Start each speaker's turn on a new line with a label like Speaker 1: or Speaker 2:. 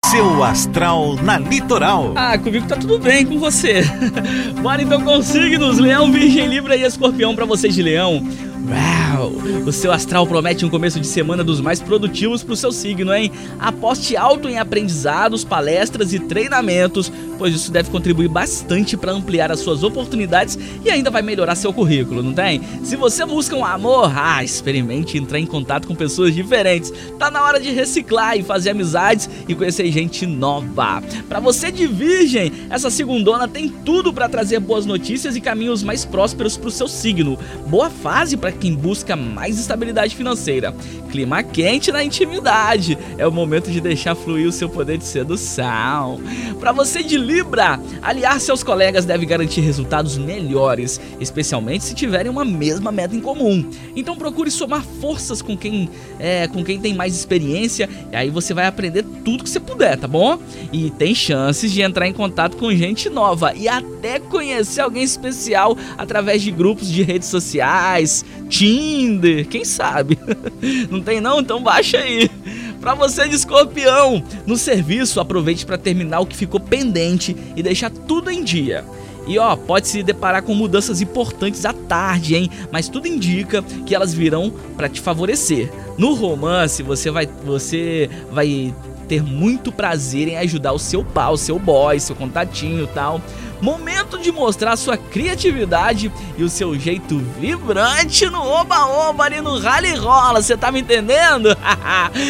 Speaker 1: Seu astral na Litoral.
Speaker 2: Comigo tá tudo bem, com você. Bora então com os signos: Leão, Virgem, Libra e Escorpião. Pra vocês de Leão, uau, o seu astral promete um começo de semana dos mais produtivos pro seu signo, hein? Aposte alto em aprendizados, palestras e treinamentos, pois isso deve contribuir bastante para ampliar as suas oportunidades e ainda vai melhorar seu currículo, não tem? Se você busca um amor, experimente entrar em contato com pessoas diferentes. Tá na hora de reciclar e fazer amizades e conhecer gente nova. Pra você de Virgem, essa segundona tem tudo para trazer boas notícias e caminhos mais prósperos pro seu signo. Boa fase para quem busca mais estabilidade financeira. Clima quente na intimidade. É o momento de deixar fluir o seu poder de sedução. Pra você de Libra, aliar-se aos colegas deve garantir resultados melhores, especialmente se tiverem uma mesma meta em comum. Então procure somar forças com quem tem mais experiência, e aí você vai aprender tudo que você puder, tá bom? E tem chances de entrar em contato com gente nova e até conhecer alguém especial através de grupos de redes sociais, Tinder, quem sabe? Não tem não? Então baixa aí. Pra você de Escorpião, no serviço aproveite para terminar o que ficou pendente e deixar tudo em dia. E pode se deparar com mudanças importantes à tarde, hein? Mas tudo indica que elas virão para te favorecer. No romance, você vai ter muito prazer em ajudar o seu pau, seu boy, seu contatinho e tal. Momento de mostrar sua criatividade e o seu jeito vibrante no oba-oba ali no rally rola, você tá me entendendo?